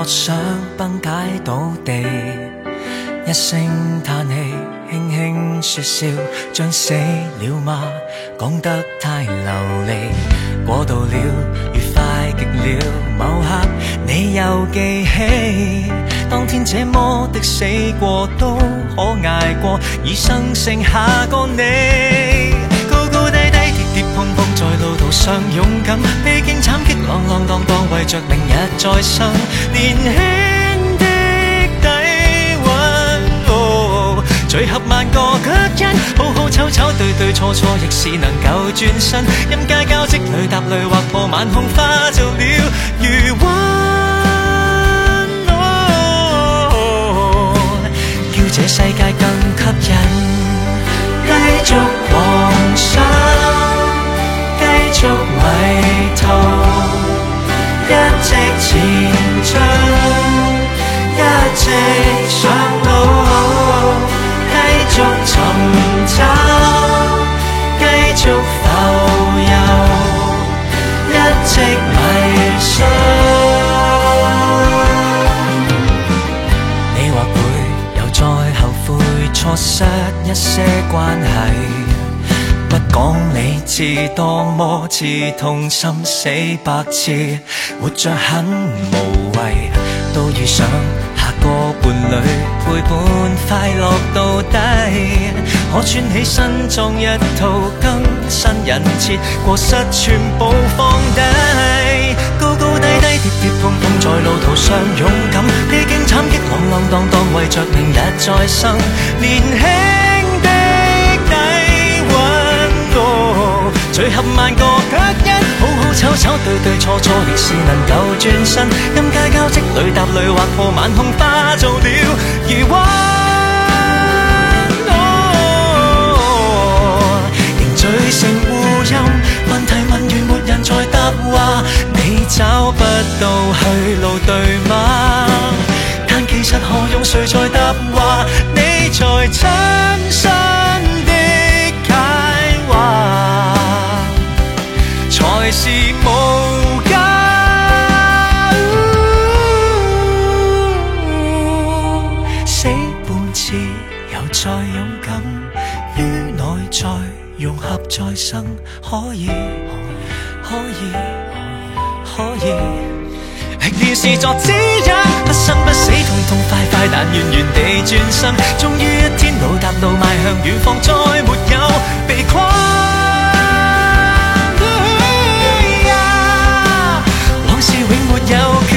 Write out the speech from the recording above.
想崩解倒地，一聲嘆氣，輕輕說笑，將死了嗎？講得太流利，過度了，愉快極了。某刻你又記起，當天這麼的死過都可捱過，餘生剩下個你。高高低低，跌跌碰碰，在路途上勇敢，披荊斬棘，浪浪蕩蕩，為着明日再生。年輕的底蘊，聚合萬個腳印，好好醜醜，對對錯錯，亦是能夠轉身。陰街交織裏踏淚劃破晚空，化做了餘溫，叫這世界更吸引。繼續妄想，繼續迷途，一直前進，一直上路，繼續尋找，繼續浮游，一直迷信。你或會又再後悔錯失一些關係，不講理智多麼刺痛，心死百次，活着很無謂，都遇上下個伴侶陪伴快樂到底，可穿起身裝一套更新人設，過失全部放低，高高低低，跌跌碰碰，在路途上勇敢，披荊斬棘，浪浪蕩蕩，為着明日再生。年輕的底蘊，聚合萬個腳印，好好醜醜，對對錯錯，亦是能夠轉身。陰街交織裏踏淚劃破晚空，化做了餘溫，凝聚成護蔭。問題問完沒人再答話，你找不到去路對嗎？但其實何用誰在答話，你才親身的解話，才是無價。死半次又再勇敢，於內在融合再生，可以。歷練是作指引，不生不死，痛痛快快，但遠遠地轉身。終於一天，路踏路邁向遠方，再沒有被困。往事永沒有。